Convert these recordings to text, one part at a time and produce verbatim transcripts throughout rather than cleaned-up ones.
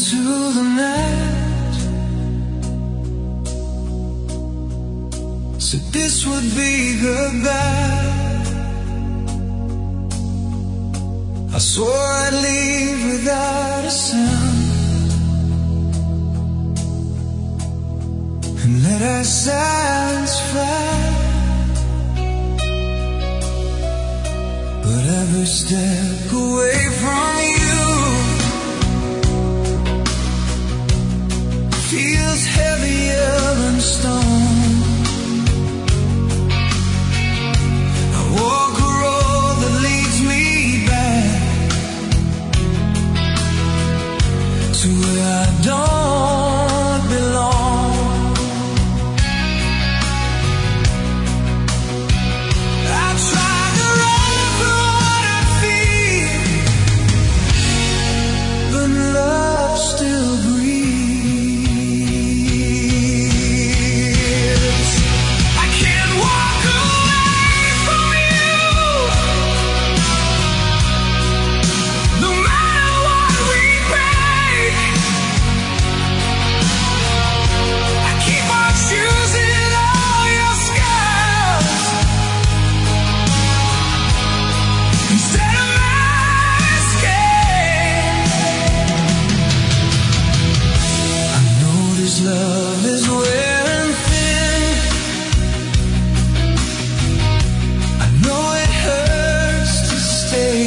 into the night. Said this would be goodbye. I swore I'd leave without a sound and let our silence fly. But every step away from you feels heavier than stone. I walk a road that leads me back to where I don't belong. I tried to run from what I feel, but love still breathes. I can't walk away from you, no matter what we break. I keep on choosing all your scars instead of asking. I know this love is wearing thin. I know it hurts to stay,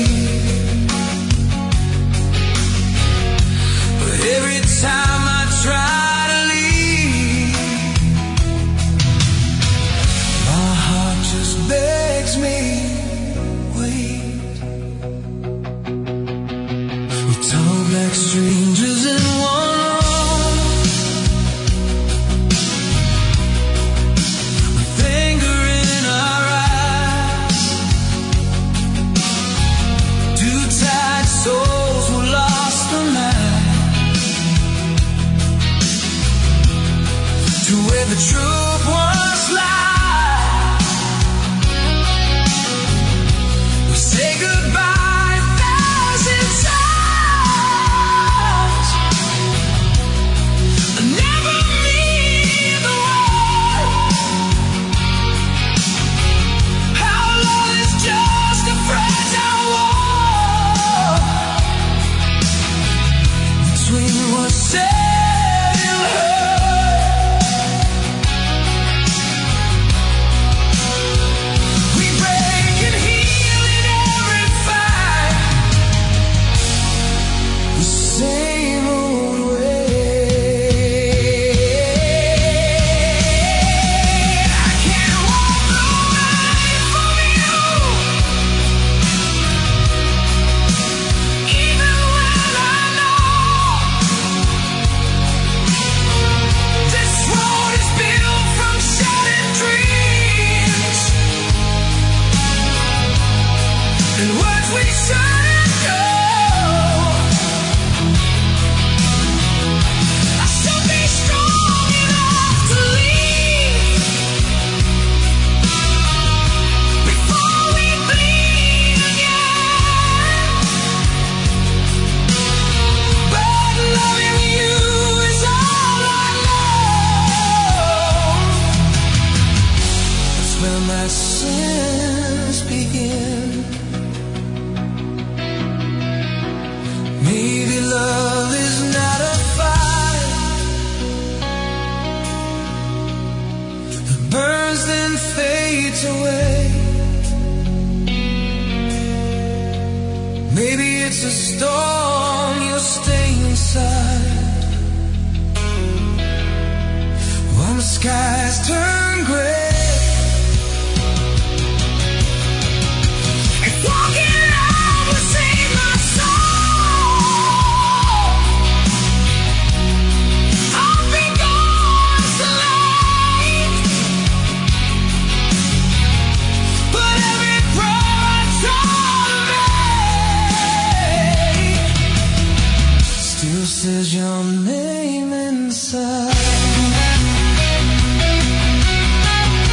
but every time I try to leave, my heart just begs me, wait. We talk like strangers in one room, with anger in our eyes. Two tired souls were lost the night to where the truth once lies. We say goodbye a thousand times, I never mean the word. How love is just a fragile wall between what's said and heard. We break and heal in every fight, the same old way. I can't walk away from you, even when I know this road is built from shattered dreams and words we shouldn't know. I should be strong enough to leave before we bleed again, but loving you is all I know. That's where my sins begin. Maybe love is not a fire that burns then fades away. Maybe it's a storm you'll stay inside while the skies turn gray. If walking out will save my soul, I'll be gone so late. But every prayer I try to make still says your name inside.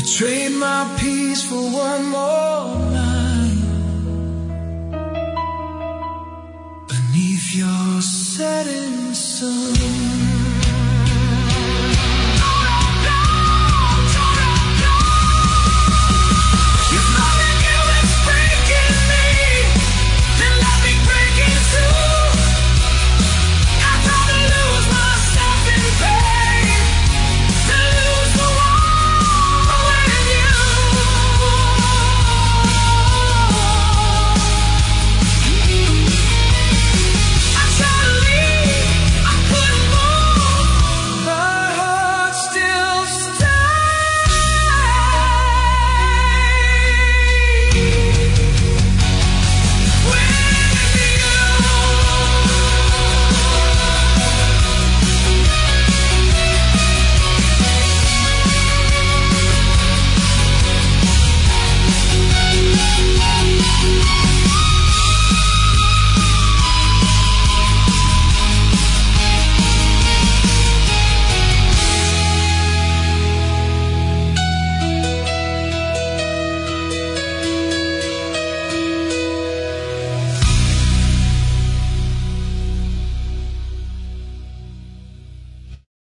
Trade my peace for one more night beneath your setting sun.